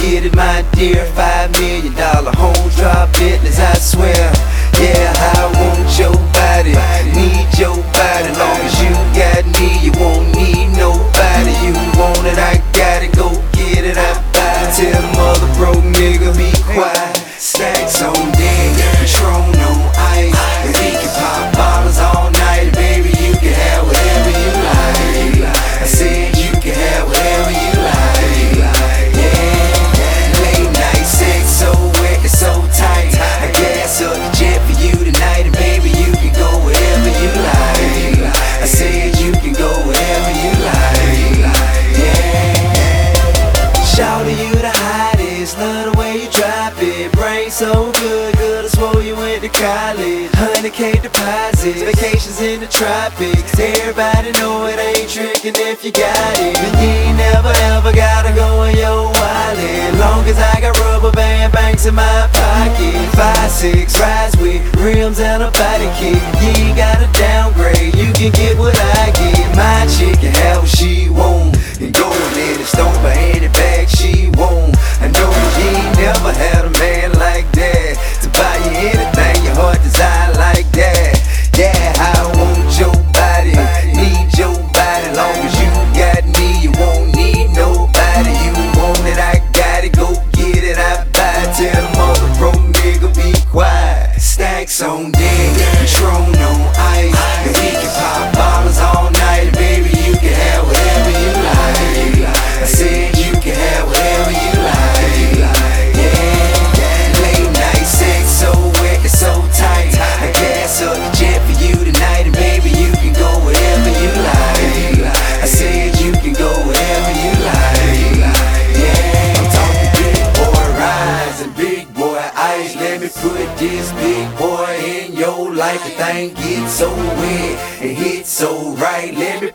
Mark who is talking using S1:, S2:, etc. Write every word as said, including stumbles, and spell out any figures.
S1: get it, my dear. Five million dollar home drop business, I swear. Yeah, I want your body, need your body. Long as you got me, you won't need nobody. You want it, I got it, go get it, I buy it. Tell the mother broke nigga be quiet. Stacks on deck, Patron on ice, and we can pop bottles all night. Baby, you can have whatever you like. I said you can have whatever you like. Yeah, late night sex so wet and so tight. I gas up the jet for you tonight, and baby, you can go wherever you like. I said you can go wherever you like. Yeah, shout to you the hottest, love the way you drop it. Brain so good, good I swore you went to college. one hundred K deposits, vacations in the tropics. Everybody know it ain't tricking if you got it. And you ain't never ever gotta go in your wallet. Long as I got rubber band banks in my pocket. Five, six, rides with rims and a body kit. You ain't gotta downgrade, you can get what I get. My chick can have what she want, and go in and stomp her any bag she want. I know you ain't never had a man like that to buy you anything your heart desire like that. Yeah, I want your body, need your body. Long as you got me, you won't need nobody. You want it, I got it, go get it, I buy it. Tell the mother broke nigga be quiet. Stacks on deck, Patron on ice, and we can pop bottles all night. Baby, you can have whatever you like. I said you can have whatever you like. Yeah, late night sex so wet and so tight. I gas up the jet for you tonight, and baby, you can go wherever you like. I said you can go wherever you like. Yeah, I'm talking big boy rides and big boy ice. Let me put this big boy in your life. The thing gets so wet and hits so right. Let me